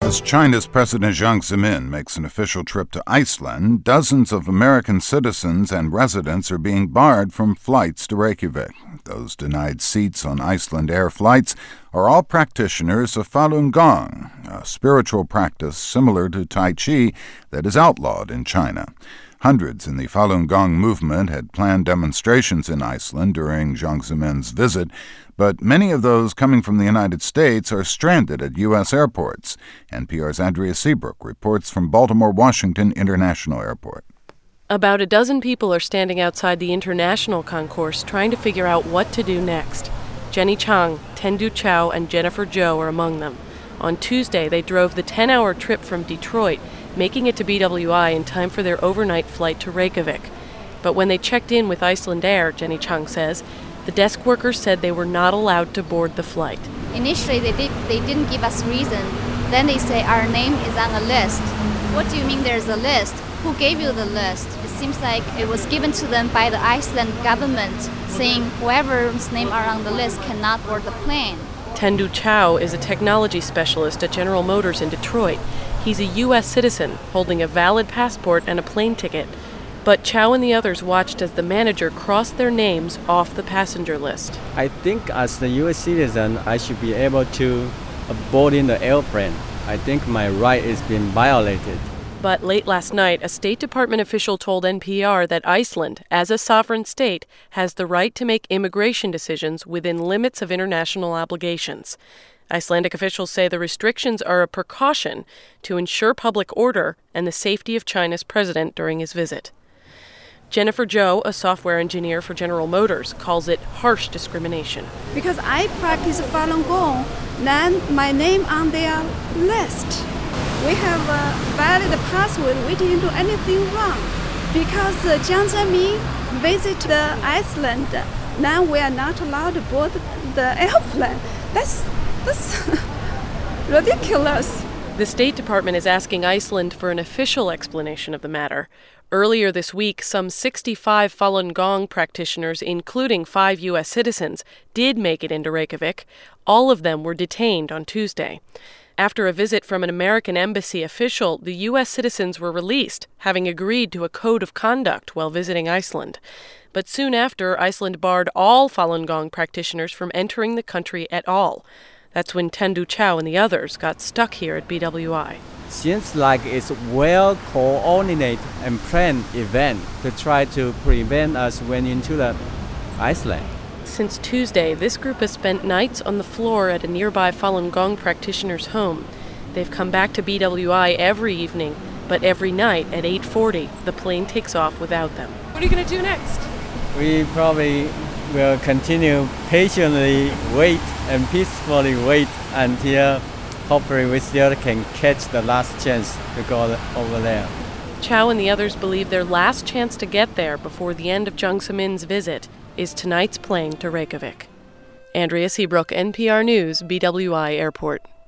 As China's President Jiang Zemin makes an official trip to Iceland, dozens of American citizens and residents are being barred from flights to Reykjavik. Those denied seats on Icelandair flights are all practitioners of Falun Gong, a spiritual practice similar to Tai Chi that is outlawed in China. Hundreds in the Falun Gong movement had planned demonstrations in Iceland during Jiang Zemin's visit, but many of those coming from the United States are stranded at U.S. airports. NPR's Andrea Seabrook reports from Baltimore-Washington International Airport. About a dozen people are standing outside the international concourse trying to figure out what to do next. Jenny Chang, Tendu Chow, and Jennifer Zhou are among them. On Tuesday, they drove the 10-hour trip from Detroit, making it to BWI in time for their overnight flight to Reykjavik. But when they checked in with Icelandair, Jenny Chang says, the desk workers said they were not allowed to board the flight. Initially, they didn't give us reason. Then they say our name is on a list. What do you mean there's a list? Who gave you the list? It seems like it was given to them by the Iceland government, saying whoever's name are on the list cannot board the plane. Tendu Chow is a technology specialist at General Motors in Detroit. He's a U.S. citizen holding a valid passport and a plane ticket. But Chow and the others watched as the manager crossed their names off the passenger list. I think as a U.S. citizen, I should be able to board in the airplane. I think my right is being violated. But late last night, a State Department official told NPR that Iceland, as a sovereign state, has the right to make immigration decisions within limits of international obligations. Icelandic officials say the restrictions are a precaution to ensure public order and the safety of China's president during his visit. Jennifer Zhou, a software engineer for General Motors, calls it harsh discrimination. Because I practice Falun Gong, then my name on their list. We have a valid password. We didn't do anything wrong. Because Jiang Zemin visited Iceland, now we are not allowed to board the airplane. That's ridiculous. The State Department is asking Iceland for an official explanation of the matter. Earlier this week, some 65 Falun Gong practitioners, including 5 U.S. citizens, did make it into Reykjavik. All of them were detained on Tuesday. After a visit from an American embassy official, the U.S. citizens were released, having agreed to a code of conduct while visiting Iceland. But soon after, Iceland barred all Falun Gong practitioners from entering the country at all. That's when Tendu Chow and the others got stuck here at BWI. Seems like it's well-coordinated and planned event to try to prevent us going into the Iceland. Since Tuesday, this group has spent nights on the floor at a nearby Falun Gong practitioner's home. They've come back to BWI every evening, but every night at 8:40, the plane takes off without them. What are you going to do next? We probably will continue patiently wait and peacefully wait until hopefully we still can catch the last chance to go over there. Chow and the others believe their last chance to get there before the end of Jiang Zemin's visit is tonight's plane to Reykjavik. Andrea Seabrook, NPR News, BWI Airport.